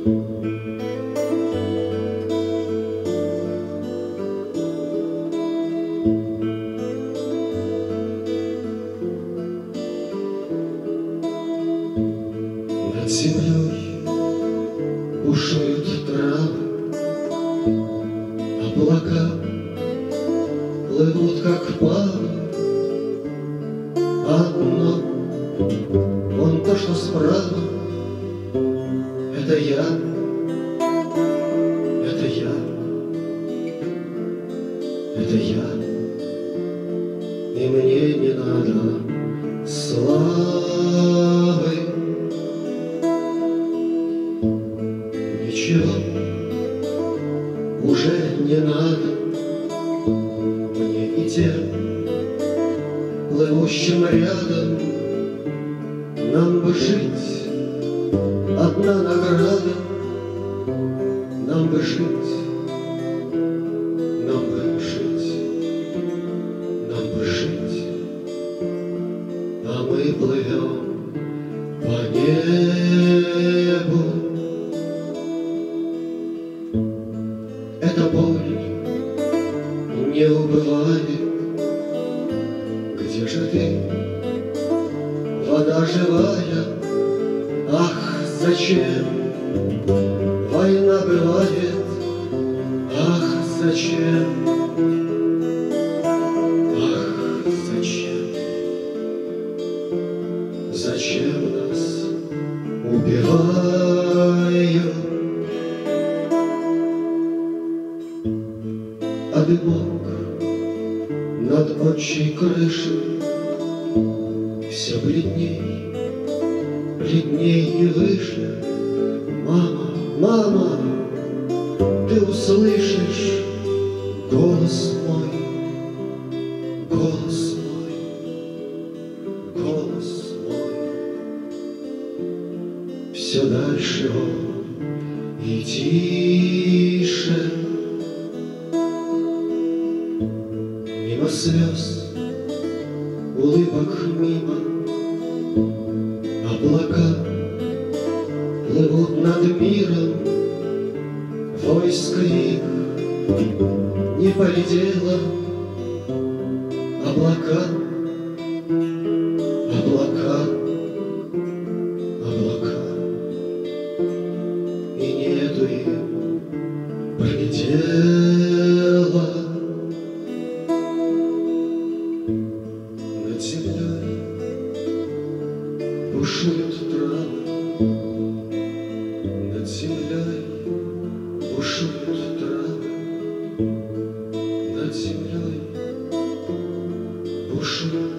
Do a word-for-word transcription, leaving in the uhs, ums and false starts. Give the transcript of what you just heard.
Над землей бушуют травы, облака плывут, как пары. Одно, вон то, что справа, это я, это я, это я, и мне не надо славы. Ничего уже не надо мне и тем, плывущим рядом. Нам бы жить, одна награда. Нам бы жить, нам бы жить, нам бы жить, а мы плывем по небу. Эта боль не убывает. Где же ты, вода живая? Ах, зачем война бывает? Ах, зачем? Ах, зачем? Зачем нас убивают? А дымок над отчей крышей все бледней, бледней и выше. Мама, мама, ты услышишь голос мой, голос мой, голос мой. Все дальше он и тише. Мимо слез, улыбок мимо, облака плывут над миром. Войск их не полетело. Облака, облака, облака, и нету им предела. Над землей бушуют травы, над землей бушуют травы, над землей бушуют.